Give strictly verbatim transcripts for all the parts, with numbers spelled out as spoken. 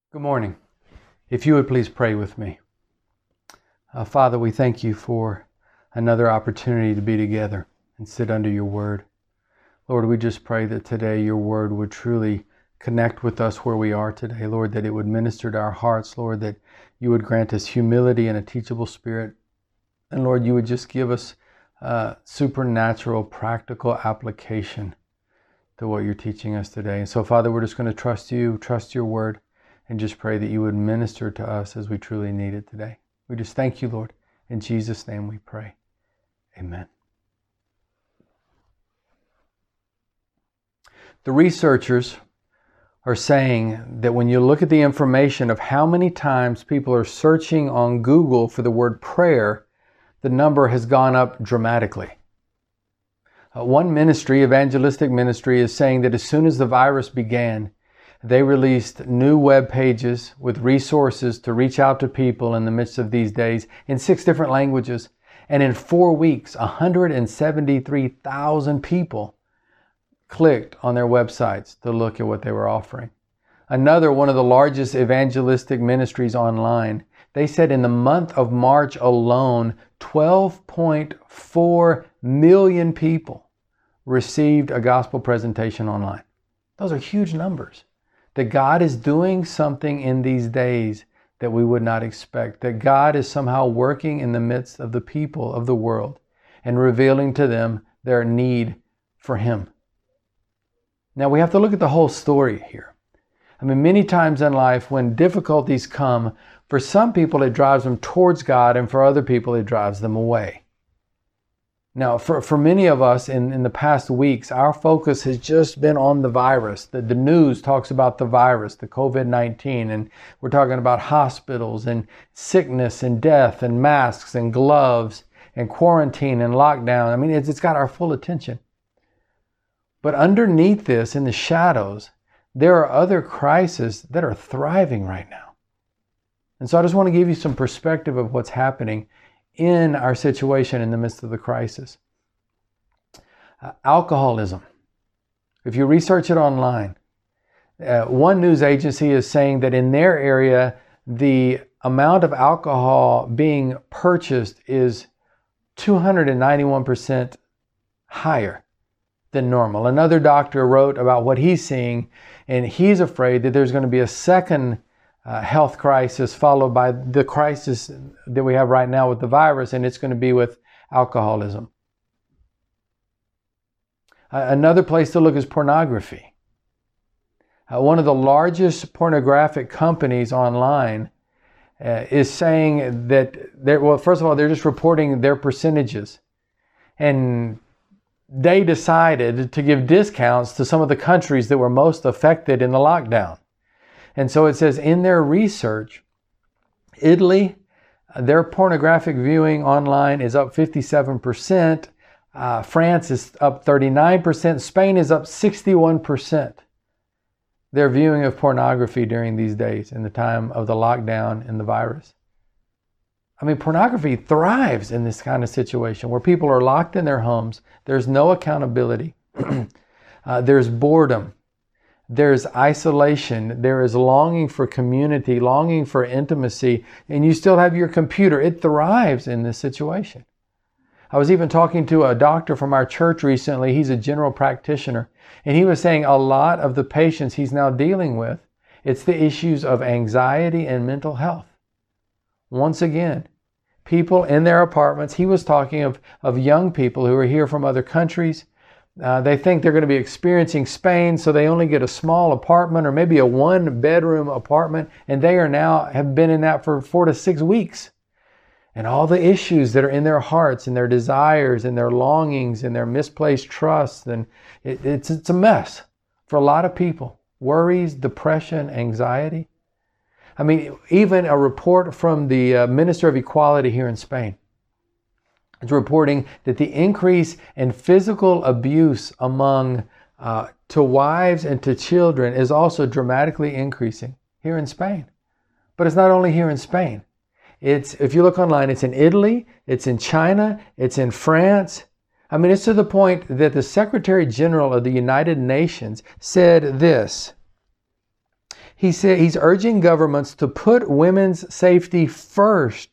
Good morning. If you would please pray with me. Uh, Father, we thank you for another opportunity to be together and sit under your word. Lord, we just pray that today your word would truly connect with us where we are today. Lord, that it would minister to our hearts. Lord, that you would grant us humility and a teachable spirit. And Lord, you would just give us uh, supernatural, practical application to what you're teaching us today. And so, Father, we're just going to trust you, trust your word, and just pray that you would minister to us as we truly need it today. We just thank you, Lord. In Jesus' name we pray. Amen. The researchers are saying that when you look at the information of how many times people are searching on Google for the word prayer, the number has gone up dramatically. Uh, one ministry, evangelistic ministry, is saying that as soon as the virus began, they released new web pages with resources to reach out to people in the midst of these days in six different languages. And in four weeks, one hundred seventy-three thousand people clicked on their websites to look at what they were offering. Another one of the largest evangelistic ministries online, they said in the month of March alone, twelve point four million people received a gospel presentation online. Those are huge numbers. That God is doing something in these days that we would not expect. That God is somehow working in the midst of the people of the world and revealing to them their need for Him. Now we have to look at the whole story here. I mean, many times in life when difficulties come, for some people it drives them towards God, and for other people it drives them away. Now, for, for many of us in, in the past weeks, our focus has just been on the virus. The, the news talks about the virus, the covid nineteen, and we're talking about hospitals and sickness and death and masks and gloves and quarantine and lockdown. I mean, it's, it's got our full attention. But underneath this, in the shadows, there are other crises that are thriving right now. And so I just want to give you some perspective of what's happening in our situation in the midst of the crisis. Uh, alcoholism. If you research it online, uh, one news agency is saying that in their area, the amount of alcohol being purchased is two hundred ninety-one percent higher than normal. Another doctor wrote about what he's seeing, and he's afraid that there's going to be a second Uh, health crisis followed by the crisis that we have right now with the virus, and it's going to be with alcoholism. Uh, another place to look is pornography. Uh, one of the largest pornographic companies online uh, is saying that, they're, well, first of all, they're just reporting their percentages. And they decided to give discounts to some of the countries that were most affected in the lockdown. And so it says in their research, Italy, their pornographic viewing online is up fifty-seven percent. Uh, France is up thirty-nine percent. Spain is up sixty-one percent. Their viewing of pornography during these days in the time of the lockdown and the virus. I mean, pornography thrives in this kind of situation where people are locked in their homes. There's no accountability. uh, there's boredom. There's isolation, there is longing for community, longing for intimacy, and you still have your computer. It thrives in this situation. I was even talking to a doctor from our church recently. He's a general practitioner, and he was saying a lot of the patients he's now dealing with, it's the issues of anxiety and mental health. Once again, people in their apartments, he was talking of, of young people who are here from other countries. Uh, they think they're going to be experiencing Spain, so they only get a small apartment or maybe a one-bedroom apartment, and they are now have been in that for four to six weeks. And all the issues that are in their hearts and their desires and their longings and their misplaced trusts, and it, it's, it's a mess for a lot of people. Worries, depression, anxiety. I mean, even a report from the uh, Minister of Equality here in Spain. It's reporting that the increase in physical abuse among uh, to wives and to children is also dramatically increasing here in Spain. But it's not only here in Spain. It's, if you look online, it's in Italy, it's in China, it's in France. I mean, it's to the point that the Secretary General of the United Nations said this. He said he's urging governments to put women's safety first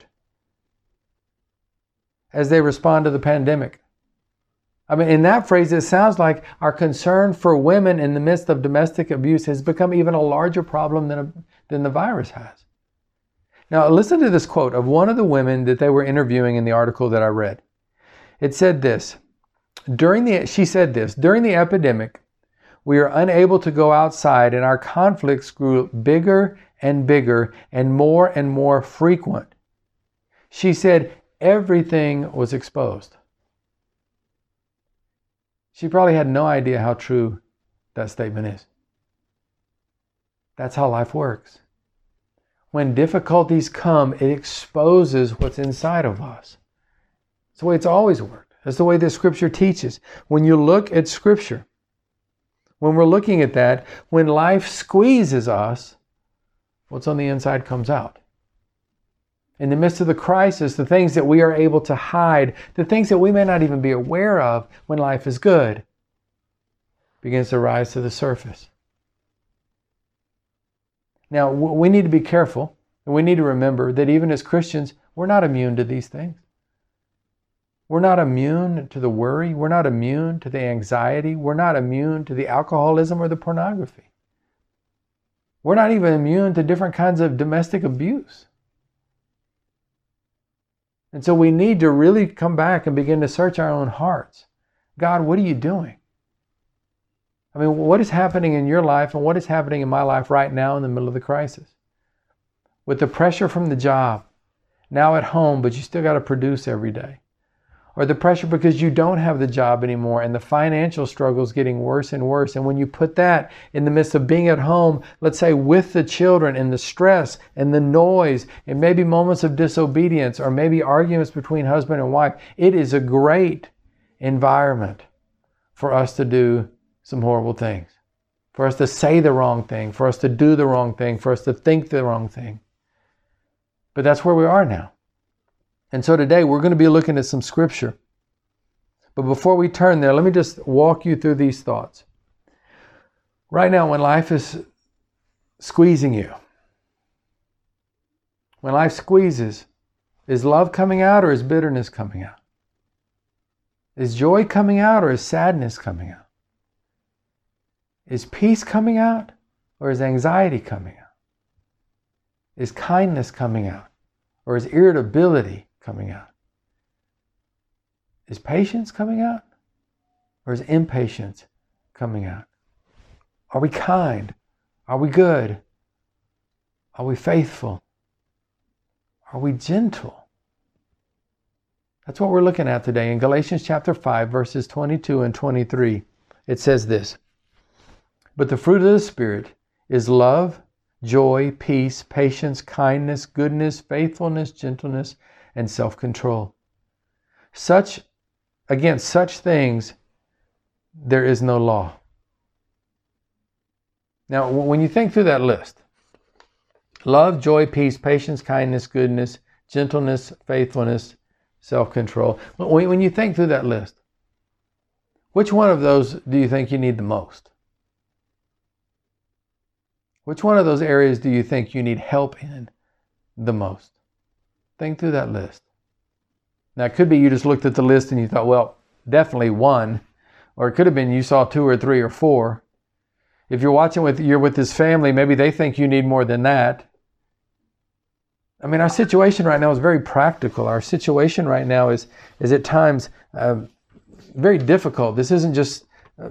as they respond to the pandemic. I mean, in that phrase, it sounds like our concern for women in the midst of domestic abuse has become even a larger problem than, a, than the virus has. Now, listen to this quote of one of the women that they were interviewing in the article that I read. It said this, during the, she said this, during the epidemic, we are unable to go outside and our conflicts grew bigger and bigger and more and more frequent. She said everything was exposed. She probably had no idea how true that statement is. That's how life works. When difficulties come, it exposes what's inside of us. It's the way it's always worked. That's the way the Scripture teaches. When you look at Scripture, when we're looking at that, when life squeezes us, what's on the inside comes out. In the midst of the crisis, the things that we are able to hide, the things that we may not even be aware of when life is good, begins to rise to the surface. Now, we need to be careful, and we need to remember that even as Christians, we're not immune to these things. We're not immune to the worry. We're not immune to the anxiety. We're not immune to the alcoholism or the pornography. We're not even immune to different kinds of domestic abuse. And so we need to really come back and begin to search our own hearts. God, what are you doing? I mean, what is happening in your life and what is happening in my life right now in the middle of the crisis? With the pressure from the job, now at home, but you still got to produce every day. Or the pressure because you don't have the job anymore and the financial struggle is getting worse and worse. And when you put that in the midst of being at home, let's say with the children and the stress and the noise and maybe moments of disobedience or maybe arguments between husband and wife, it is a great environment for us to do some horrible things, for us to say the wrong thing, for us to do the wrong thing, for us to think the wrong thing. But that's where we are now. And so today we're going to be looking at some scripture. But before we turn there, let me just walk you through these thoughts. Right now, when life is squeezing you, when life squeezes, is love coming out or is bitterness coming out? Is joy coming out or is sadness coming out? Is peace coming out or is anxiety coming out? Is kindness coming out or is irritability coming out? Is patience coming out or is impatience coming out? Are we kind? Are we good? Are we faithful? Are we gentle? That's what we're looking at today. In Galatians chapter five, verses twenty-two and twenty-three, it says this, "But the fruit of the Spirit is love, joy, peace, patience, kindness, goodness, faithfulness, gentleness, and self-control. Such, against such things, there is no law." Now, when you think through that list, love, joy, peace, patience, kindness, goodness, gentleness, faithfulness, self-control. When you think through that list, which one of those do you think you need the most? Which one of those areas do you think you need help in the most? Think through that list. Now, it could be you just looked at the list and you thought, well, definitely one. Or it could have been you saw two or three or four. If you're watching with, you're with this family, maybe they think you need more than that. I mean, our situation right now is very practical. Our situation right now is, is at times uh, very difficult. This isn't just uh,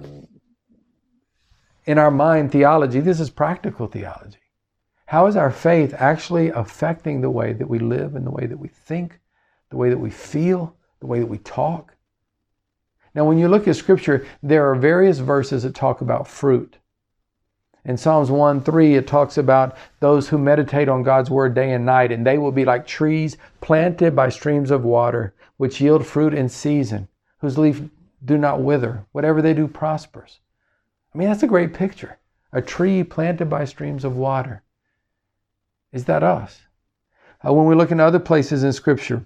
in our mind theology. This is practical theology. How is our faith actually affecting the way that we live and the way that we think, the way that we feel, the way that we talk? Now, when you look at Scripture, there are various verses that talk about fruit. In Psalms one three, it talks about those who meditate on God's word day and night, and they will be like trees planted by streams of water, which yield fruit in season, whose leaf do not wither. Whatever they do prospers. I mean, that's a great picture. A tree planted by streams of water. Is that us? Uh, when we look in other places in Scripture,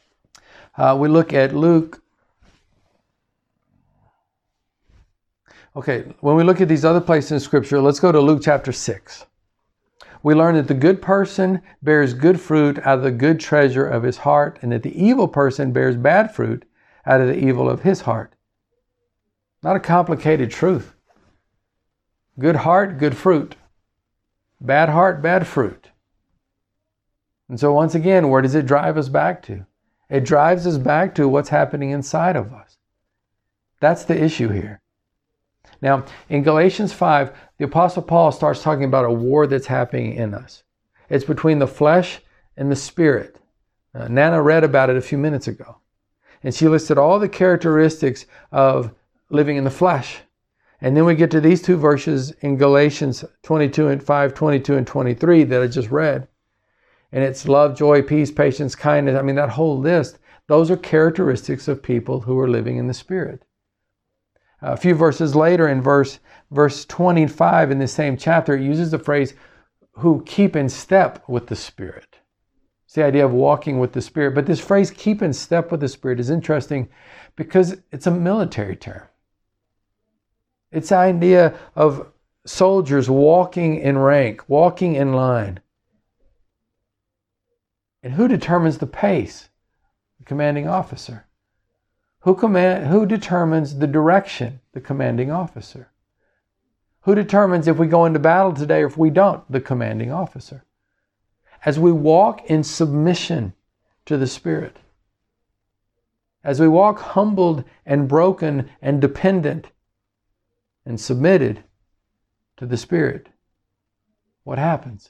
uh, we look at Luke. Okay, when we look at these other places in Scripture, let's go to Luke chapter six. We learn that the good person bears good fruit out of the good treasure of his heart, and that the evil person bears bad fruit out of the evil of his heart. Not a complicated truth. Good heart, good fruit. Bad heart, bad fruit. And so once again, where does it drive us back to? It drives us back to what's happening inside of us. That's the issue here. Now, in Galatians five, the Apostle Paul starts talking about a war that's happening in us. It's between the flesh and the spirit. Uh, Nana read about it a few minutes ago. And she listed all the characteristics of living in the flesh. And then we get to these two verses in Galatians twenty-two and five, twenty-two and twenty-three that I just read. And it's love, joy, peace, patience, kindness. I mean, that whole list, those are characteristics of people who are living in the Spirit. A few verses later in verse, verse twenty-five in the same chapter, it uses the phrase, who keep in step with the Spirit. It's the idea of walking with the Spirit. But this phrase, keep in step with the Spirit, is interesting because it's a military term. It's the idea of soldiers walking in rank, walking in line. And who determines the pace? The commanding officer. Who, command, who determines the direction? The commanding officer. Who determines if we go into battle today or if we don't? The commanding officer. As we walk in submission to the Spirit, as we walk humbled and broken and dependent and submitted to the Spirit, what happens?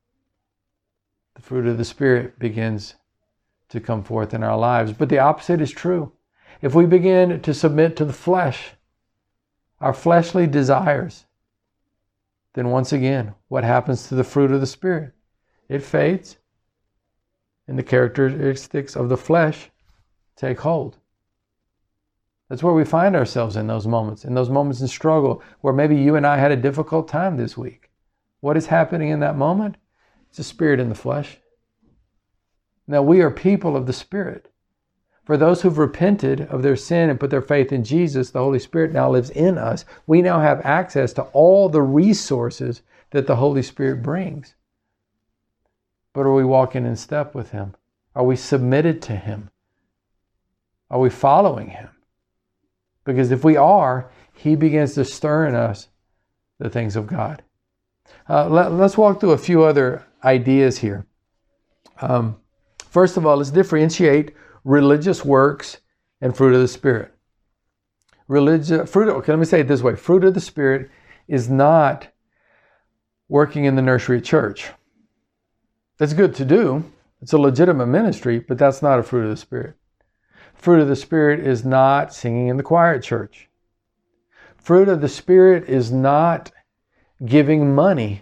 The fruit of the Spirit begins to come forth in our lives. But the opposite is true. If we begin to submit to the flesh, our fleshly desires, then once again, what happens to the fruit of the Spirit? It fades, and the characteristics of the flesh take hold. That's where we find ourselves in those moments, in those moments in struggle, where maybe you and I had a difficult time this week. What is happening in that moment? It's a spirit in the flesh. Now, we are people of the Spirit. For those who've repented of their sin and put their faith in Jesus, the Holy Spirit now lives in us. We now have access to all the resources that the Holy Spirit brings. But are we walking in step with Him? Are we submitted to Him? Are we following Him? Because if we are, He begins to stir in us the things of God. Uh, let, let's walk through a few other ideas here. Um, first of all, let's differentiate religious works and fruit of the Spirit. Religious fruit. Okay, let me say it this way: fruit of the Spirit is not working in the nursery at church. That's good to do. It's a legitimate ministry, but that's not a fruit of the Spirit. Fruit of the Spirit is not singing in the choir at church. Fruit of the Spirit is not giving money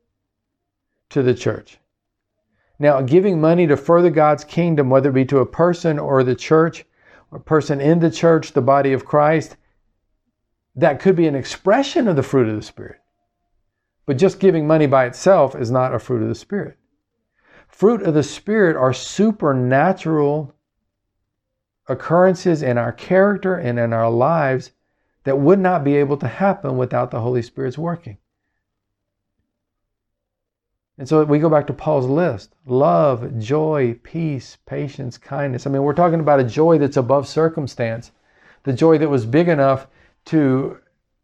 to the church. Now, giving money to further God's kingdom, whether it be to a person or the church, or a person in the church, the body of Christ, that could be an expression of the fruit of the Spirit. But just giving money by itself is not a fruit of the Spirit. Fruit of the Spirit are supernatural occurrences in our character and in our lives that would not be able to happen without the Holy Spirit's working. And so we go back to Paul's list: love, joy, peace, patience, kindness. I mean, we're talking about a joy that's above circumstance. The joy that was big enough to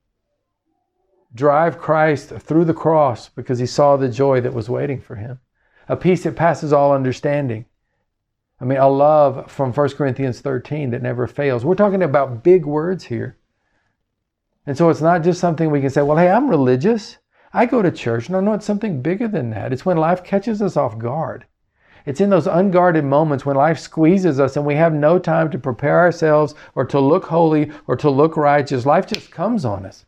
drive Christ through the cross because He saw the joy that was waiting for Him. A peace that passes all understanding. I mean, a love from First Corinthians thirteen that never fails. We're talking about big words here. And so it's not just something we can say, well, hey, I'm religious. I go to church. No, no, it's something bigger than that. It's when life catches us off guard. It's in those unguarded moments when life squeezes us and we have no time to prepare ourselves or to look holy or to look righteous. Life just comes on us.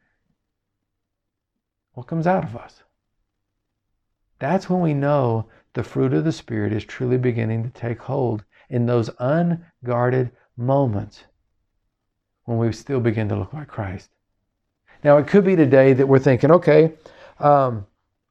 What comes out of us? That's when we know the fruit of the Spirit is truly beginning to take hold, in those unguarded moments when we still begin to look like Christ. Now, it could be today that we're thinking, okay, um,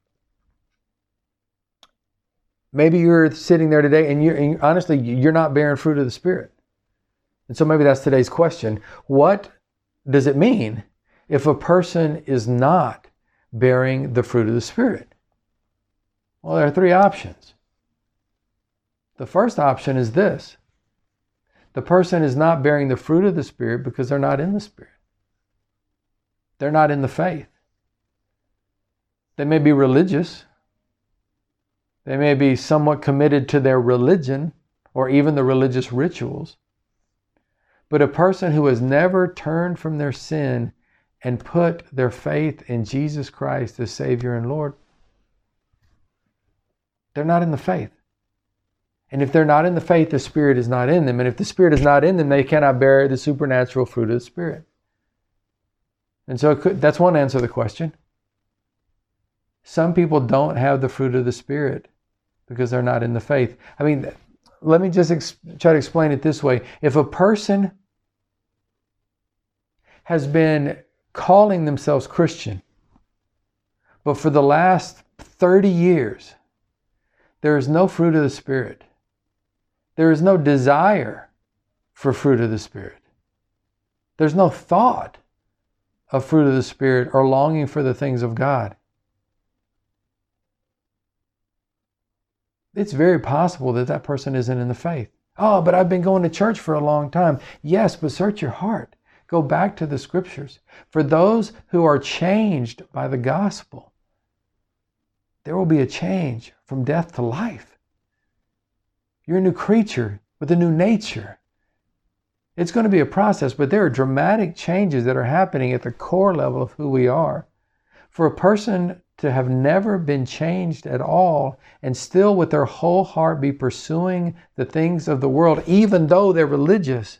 maybe you're sitting there today and you're and honestly, you're not bearing fruit of the Spirit. And so maybe that's today's question. What does it mean if a person is not bearing the fruit of the Spirit? Well, there are three options. The first option is this. The person is not bearing the fruit of the Spirit because they're not in the Spirit. They're not in the faith. They may be religious. They may be somewhat committed to their religion or even the religious rituals. But a person who has never turned from their sin and put their faith in Jesus Christ as Savior and Lord, they're not in the faith. And if they're not in the faith, the Spirit is not in them. And if the Spirit is not in them, they cannot bear the supernatural fruit of the Spirit. And so it could, that's one answer to the question. Some people don't have the fruit of the Spirit because they're not in the faith. I mean, let me just ex- try to explain it this way. If a person has been calling themselves Christian, but for the last thirty years, there is no fruit of the Spirit. There is no desire for fruit of the Spirit. There's no thought of fruit of the Spirit or longing for the things of God. It's very possible that that person isn't in the faith. Oh, but I've been going to church for a long time. Yes, but search your heart. Go back to the Scriptures. For those who are changed by the gospel, there will be a change from death to life. You're a new creature with a new nature. It's going to be a process, but there are dramatic changes that are happening at the core level of who we are. For a person to have never been changed at all and still with their whole heart be pursuing the things of the world, even though they're religious,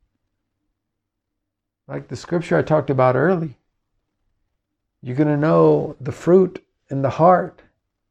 like the scripture I talked about early, you're going to know the fruit in the heart.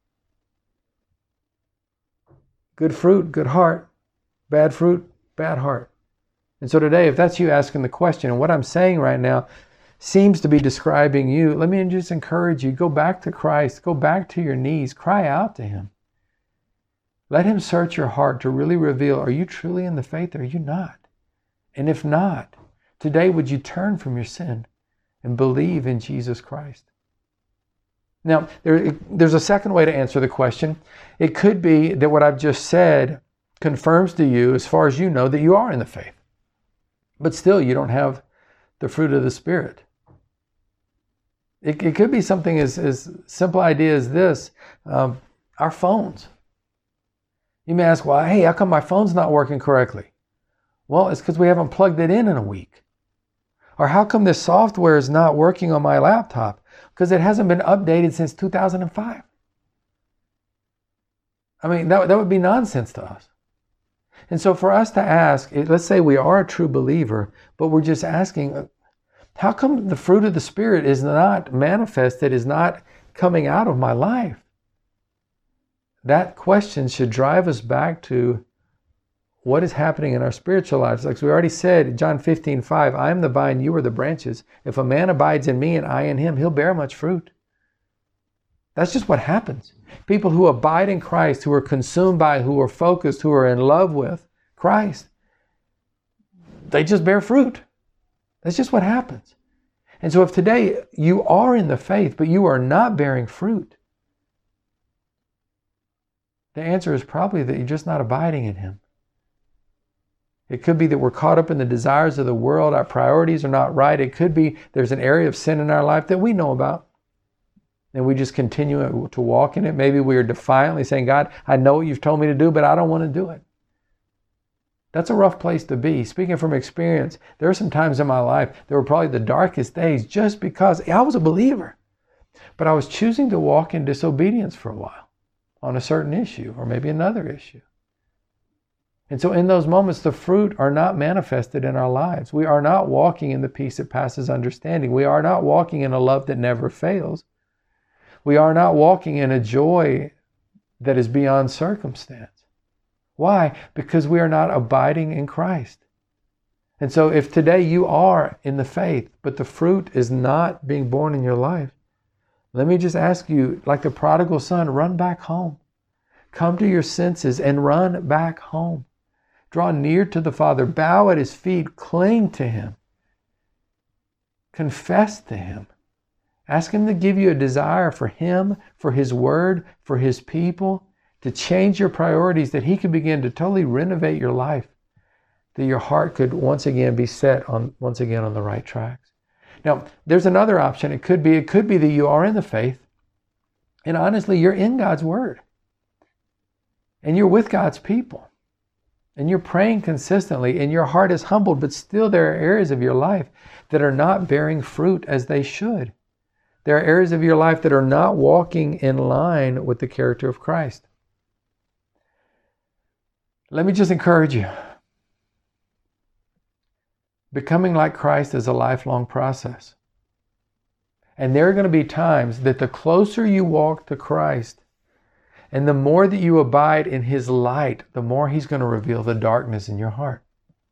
Good fruit, good heart. Bad fruit, bad heart. And so today, if that's you asking the question, and what I'm saying right now seems to be describing you, let me just encourage you, go back to Christ, go back to your knees, cry out to Him. Let Him search your heart to really reveal, are you truly in the faith or are you not? And if not, today would you turn from your sin and believe in Jesus Christ? Now, there, there's a second way to answer the question. It could be that what I've just said confirms to you, as far as you know, that you are in the faith. But still, you don't have the fruit of the Spirit. It, it could be something as, as simple idea as this. Um, our phones. You may ask, well, hey, how come my phone's not working correctly? Well, it's because we haven't plugged it in in a week. Or how come this software is not working on my laptop? Because it hasn't been updated since two thousand five. I mean, that, that would be nonsense to us. And so for us to ask, let's say we are a true believer, but we're just asking, how come the fruit of the Spirit is not manifested, is not coming out of my life? That question should drive us back to what is happening in our spiritual lives. Like we already said, John fifteen five, I am the vine, you are the branches. If a man abides in me and I in him, he'll bear much fruit. That's just what happens. People who abide in Christ, who are consumed by, who are focused, who are in love with Christ, they just bear fruit. That's just what happens. And so if today you are in the faith, but you are not bearing fruit, the answer is probably that you're just not abiding in Him. It could be that we're caught up in the desires of the world. Our priorities are not right. It could be there's an area of sin in our life that we know about, and we just continue to walk in it. Maybe we are defiantly saying, God, I know what you've told me to do, but I don't want to do it. That's a rough place to be. Speaking from experience, there are some times in my life that were probably the darkest days just because I was a believer, but I was choosing to walk in disobedience for a while on a certain issue or maybe another issue. And so in those moments, the fruit are not manifested in our lives. We are not walking in the peace that passes understanding. We are not walking in a love that never fails. We are not walking in a joy that is beyond circumstance. Why? Because we are not abiding in Christ. And so if today you are in the faith, but the fruit is not being born in your life, let me just ask you, like the prodigal son, run back home. Come to your senses and run back home. Draw near to the Father, bow at His feet, cling to Him. Confess to Him. Ask Him to give you a desire for Him, for His Word, for His people, to change your priorities, that He could begin to totally renovate your life, that your heart could once again be set on once again on the right tracks. Now, there's another option. It could be, it could be that you are in the faith, and honestly, you're in God's Word, and you're with God's people, and you're praying consistently, and your heart is humbled, but still there are areas of your life that are not bearing fruit as they should. There are areas of your life that are not walking in line with the character of Christ. Let me just encourage you. Becoming like Christ is a lifelong process. And there are going to be times that the closer you walk to Christ and the more that you abide in His light, the more He's going to reveal the darkness in your heart.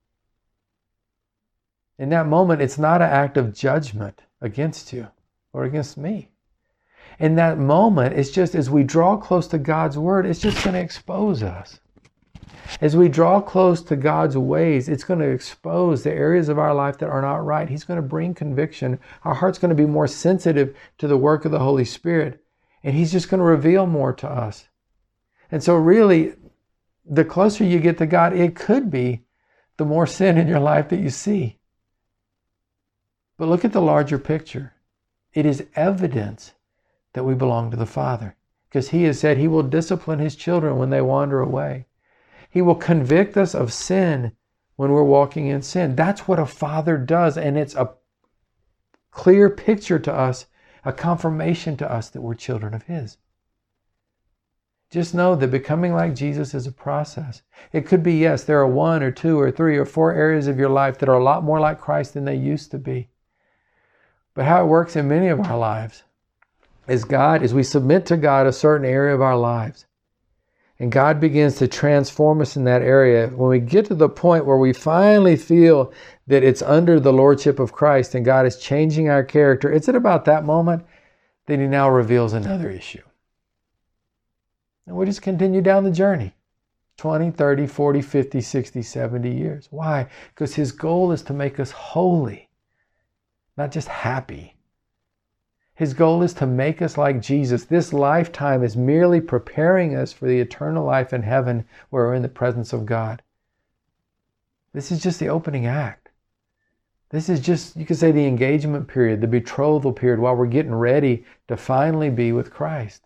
In that moment, it's not an act of judgment against you or against me. In that moment, it's just as we draw close to God's Word, it's just going to expose us. As we draw close to God's ways, it's going to expose the areas of our life that are not right. He's going to bring conviction. Our heart's going to be more sensitive to the work of the Holy Spirit. And He's just going to reveal more to us. And so really, the closer you get to God, it could be the more sin in your life that you see. But look at the larger picture. It is evidence that we belong to the Father, because He has said He will discipline His children when they wander away. He will convict us of sin when we're walking in sin. That's what a father does, and it's a clear picture to us, a confirmation to us that we're children of His. Just know that becoming like Jesus is a process. It could be, yes, there are one or two or three or four areas of your life that are a lot more like Christ than they used to be. But how it works in many of our lives is God, as we submit to God a certain area of our lives, and God begins to transform us in that area. When we get to the point where we finally feel that it's under the lordship of Christ and God is changing our character, it's at about that moment that He now reveals another issue. And we just continue down the journey. twenty, thirty, forty, fifty, sixty, seventy years. Why? Because His goal is to make us holy, not just happy. His goal is to make us like Jesus. This lifetime is merely preparing us for the eternal life in heaven where we're in the presence of God. This is just the opening act. This is just, you could say, the engagement period, the betrothal period, while we're getting ready to finally be with Christ.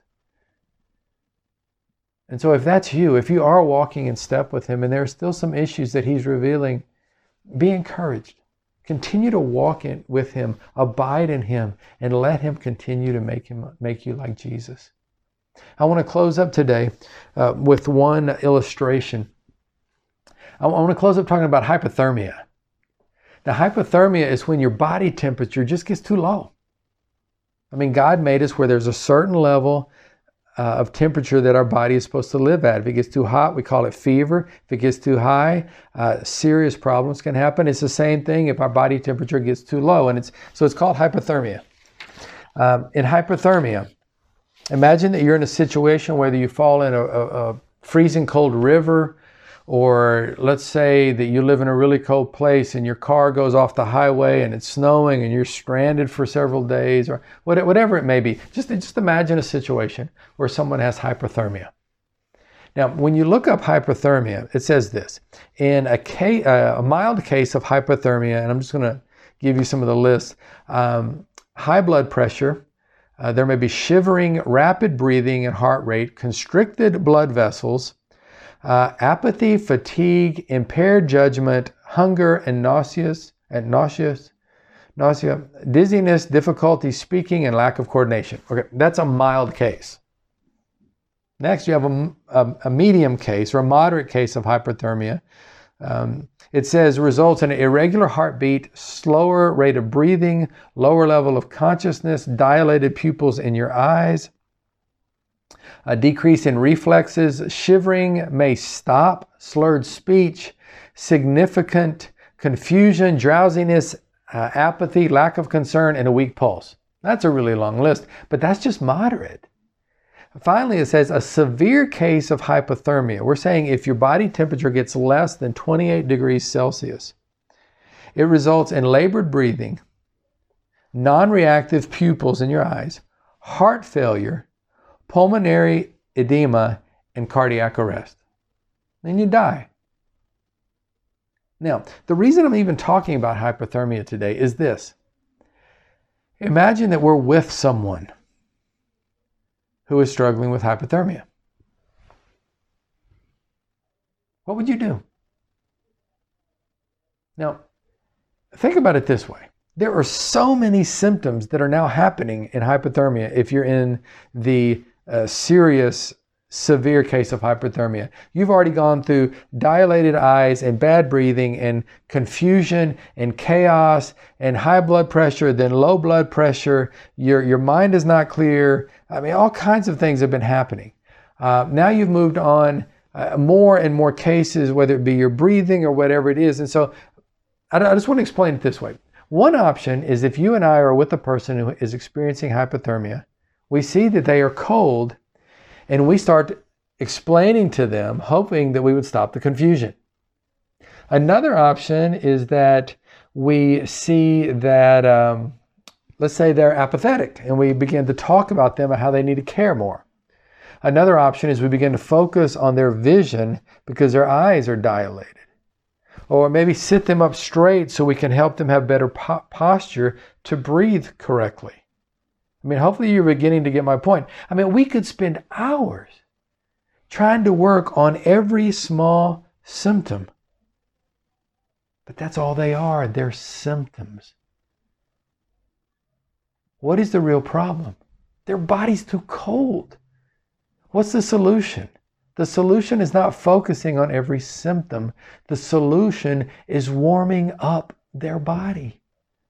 And so if that's you, if you are walking in step with Him and there are still some issues that He's revealing, be encouraged. Continue to walk in with Him, abide in Him, and let Him continue to make him make you like Jesus. I want to close up today uh, with one illustration. I want to close up talking about hypothermia. Now, hypothermia is when your body temperature just gets too low. I mean, God made us where there's a certain level Uh, of temperature that our body is supposed to live at. If it gets too hot, we call it fever. If it gets too high, uh, serious problems can happen. It's the same thing if our body temperature gets too low, and it's so it's called hypothermia. Um, in hypothermia, imagine that you're in a situation whether you fall in a, a, a freezing cold river, or let's say that you live in a really cold place and your car goes off the highway and it's snowing and you're stranded for several days, or whatever it may be. Just, just imagine a situation where someone has hypothermia. Now, when you look up hypothermia, it says this. In a, case, uh, a mild case of hypothermia, and I'm just going to give you some of the lists, um, high blood pressure, uh, there may be shivering, rapid breathing and heart rate, constricted blood vessels, Uh, apathy, fatigue, impaired judgment, hunger, and nauseous, and nauseous, nausea, dizziness, difficulty speaking, and lack of coordination. Okay, that's a mild case. Next, you have a, a, a medium case or a moderate case of hypothermia. Um, it says results in an irregular heartbeat, slower rate of breathing, lower level of consciousness, dilated pupils in your eyes, a decrease in reflexes, shivering may stop, slurred speech, significant confusion, drowsiness, uh, apathy, lack of concern, and a weak pulse. That's a really long list, but that's just moderate. Finally, it says a severe case of hypothermia. We're saying if your body temperature gets less than twenty-eight degrees Celsius, it results in labored breathing, non-reactive pupils in your eyes, heart failure, pulmonary edema, and cardiac arrest. Then you die. Now, the reason I'm even talking about hypothermia today is this. Imagine that we're with someone who is struggling with hypothermia. What would you do? Now, think about it this way. There are so many symptoms that are now happening in hypothermia if you're in the uh, serious, severe case of hypothermia. You've already gone through dilated eyes and bad breathing and confusion and chaos and high blood pressure, then low blood pressure. Your, your mind is not clear. I mean, all kinds of things have been happening. Uh, now you've moved on uh, more and more cases, whether it be your breathing or whatever it is. And so I, I just want to explain it this way. One option is if you and I are with a person who is experiencing hypothermia, we see that they are cold, and we start explaining to them, hoping that we would stop the confusion. Another option is that we see that, um, let's say they're apathetic, and we begin to talk about them and how they need to care more. Another option is we begin to focus on their vision because their eyes are dilated. Or maybe sit them up straight so we can help them have better po- posture to breathe correctly. I mean, hopefully you're beginning to get my point. I mean, we could spend hours trying to work on every small symptom. But that's all they are. They're symptoms. What is the real problem? Their body's too cold. What's the solution? The solution is not focusing on every symptom. The solution is warming up their body.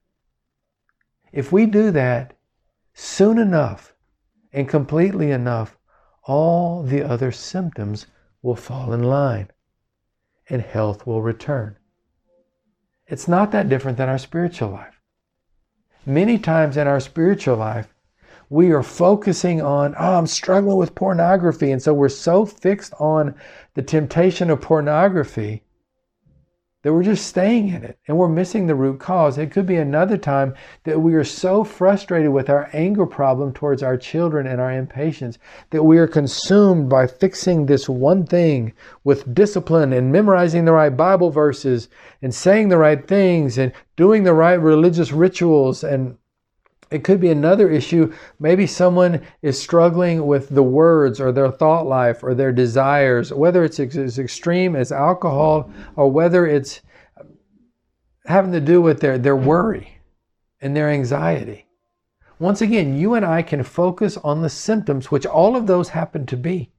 If we do that soon enough and completely enough, all the other symptoms will fall in line and health will return. It's not that different than our spiritual life. Many times in our spiritual life, we are focusing on, oh, I'm struggling with pornography. And so we're so fixed on the temptation of pornography that we're just staying in it and we're missing the root cause. It could be another time that we are so frustrated with our anger problem towards our children and our impatience that we are consumed by fixing this one thing with discipline and memorizing the right Bible verses and saying the right things and doing the right religious rituals. And it could be another issue. Maybe someone is struggling with the words or their thought life or their desires, whether it's as extreme as alcohol or whether it's having to do with their, their worry and their anxiety. Once again, you and I can focus on the symptoms, which all of those happen to be.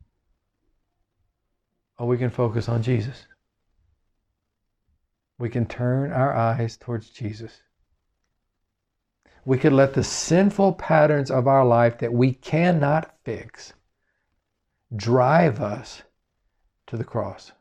Or we can focus on Jesus. We can turn our eyes towards Jesus. We could let the sinful patterns of our life that we cannot fix drive us to the cross.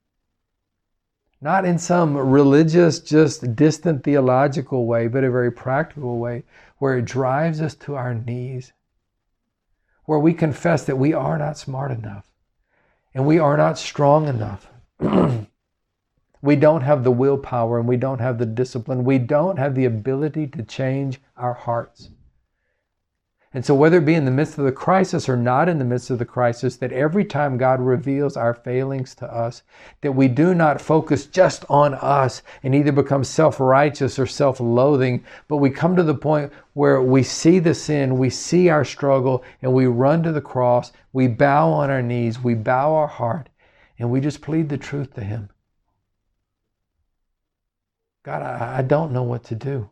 Not in some religious, just distant theological way, but a very practical way where it drives us to our knees, where we confess that we are not smart enough and we are not strong enough. We don't have the willpower and we don't have the discipline. We don't have the ability to change our hearts. And so whether it be in the midst of the crisis or not in the midst of the crisis, that every time God reveals our failings to us, that we do not focus just on us and either become self-righteous or self-loathing, but we come to the point where we see the sin, we see our struggle, and we run to the cross, we bow on our knees, we bow our heart, and we just plead the truth to Him. God, I, I don't know what to do.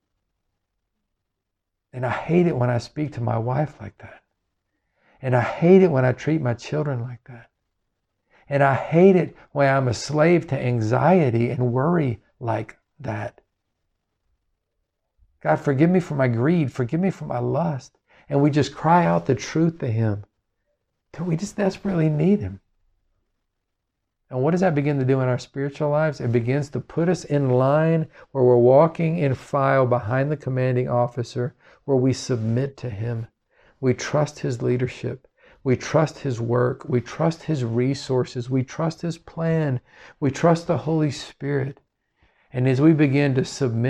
And I hate it when I speak to my wife like that. And I hate it when I treat my children like that. And I hate it when I'm a slave to anxiety and worry like that. God, forgive me for my greed. Forgive me for my lust. And we just cry out the truth to Him. That we just desperately need Him. And what does that begin to do in our spiritual lives? It begins to put us in line where we're walking in file behind the commanding officer, where we submit to Him. We trust His leadership. We trust His work. We trust His resources. We trust His plan. We trust the Holy Spirit. And as we begin to submit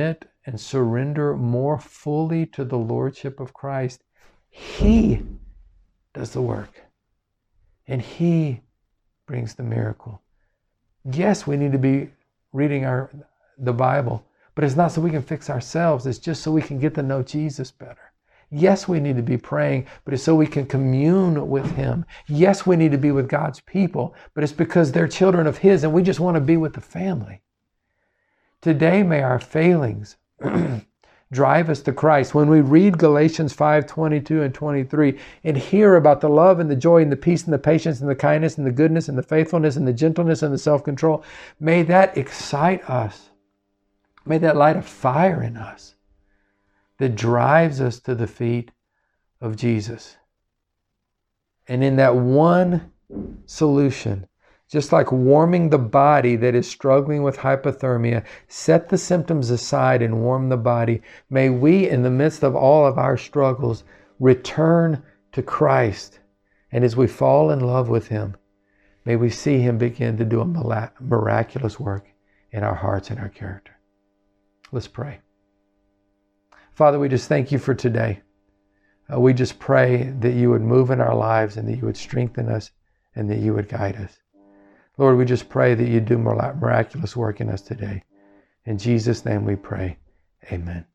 and surrender more fully to the Lordship of Christ, He does the work. And He brings the miracle. Yes, we need to be reading our the Bible, but it's not so we can fix ourselves. It's just so we can get to know Jesus better. Yes, we need to be praying, but it's so we can commune with Him. Yes, we need to be with God's people, but it's because they're children of His and we just want to be with the family. Today, may our failings drive us to Christ. When we read Galatians five twenty-two and twenty-three and hear about the love and the joy and the peace and the patience and the kindness and the goodness and the faithfulness and the gentleness and the self-control, may that excite us. May that light a fire in us that drives us to the feet of Jesus. And in that one solution, just like warming the body that is struggling with hypothermia, set the symptoms aside and warm the body. May we, in the midst of all of our struggles, return to Christ. And as we fall in love with Him, may we see Him begin to do a miraculous work in our hearts and our character. Let's pray. Father, we just thank You for today. Uh, we just pray that You would move in our lives and that You would strengthen us and that You would guide us. Lord, we just pray that You do miraculous work in us today. In Jesus' name we pray. Amen.